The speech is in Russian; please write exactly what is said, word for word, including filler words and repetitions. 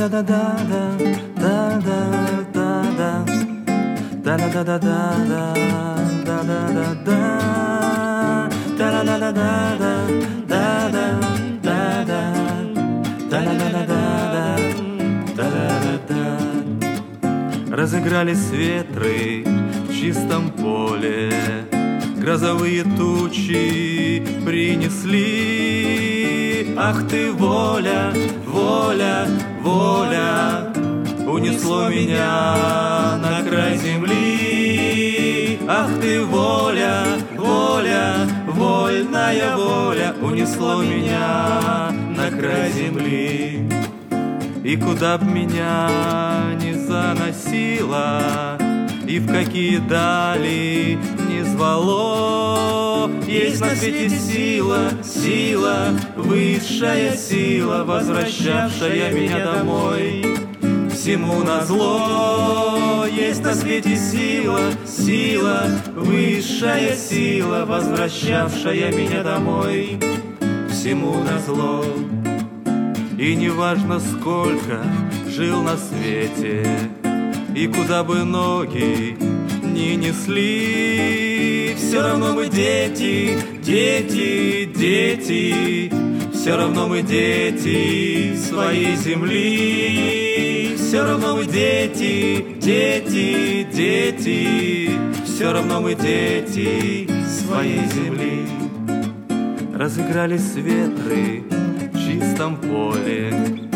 Разыгрались ветры в чистом поле, грозовые тучи принесли. Ах ты, воля, воля, воля, унесло меня на край земли. Ах ты, воля, воля, вольная воля, унесло меня на край земли. И куда б меня не заносило, и в какие дали не звало, есть на свете сила, сила, высшая сила, возвращавшая меня домой. Всему назло есть на свете сила, сила, высшая сила, возвращавшая меня домой. Всему назло. И неважно, сколько жил на свете, и куда бы ноги ни несли, все равно мы дети, дети, дети, все равно мы дети своей земли. Все равно мы дети, дети, дети, все равно мы дети своей земли. Разыгрались ветры в чистом поле,